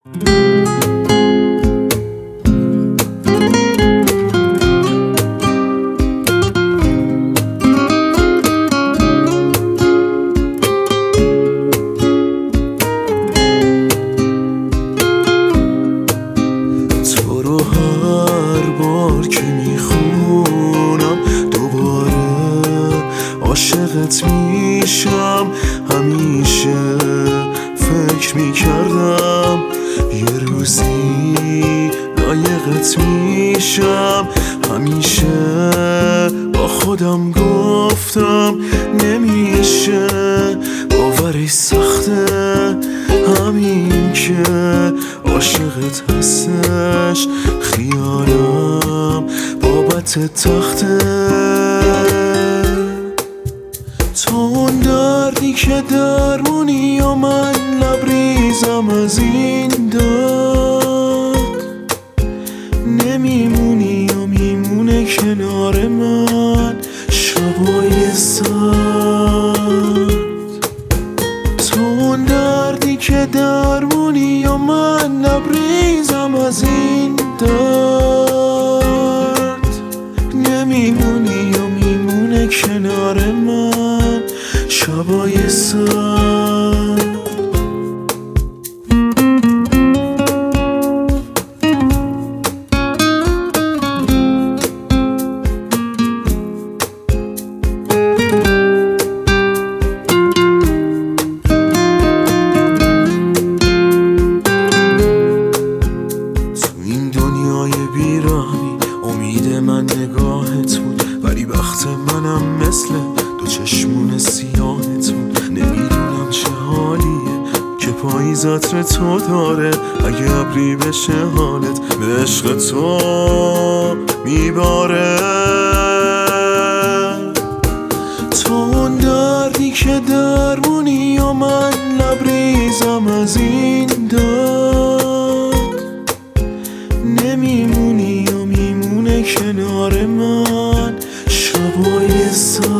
تو رو هر بار که میخونم دوباره عاشقت میشم. همیشه فکر میکردم یه روزی لایقت میشم. همیشه با خودم گفتم نمیشه، باورش سخته همین که عاشقت هستش. خیالم بابت تخته، تو اون دردی که درمونی یا من لبریزم از این داد. نمیمونی یا میمونه کنار من شبای سرد. تو اون دردی که درمونی یا من لبریزم از این درد. نمیمونی یا میمونه کنار من شبای سرد. امید من نگاهت بود، ولی وقت منم مثل دو چشمون سیاهت بود. نمیدونم چه حالیه که پاییز عطر تو داره، اگه ابری بشه حالت به عشق تو میباره. تو اون دردی که درمونی یا من لبریزم از این داد. نمیمونی یا میمونه کنار من شبای سرد.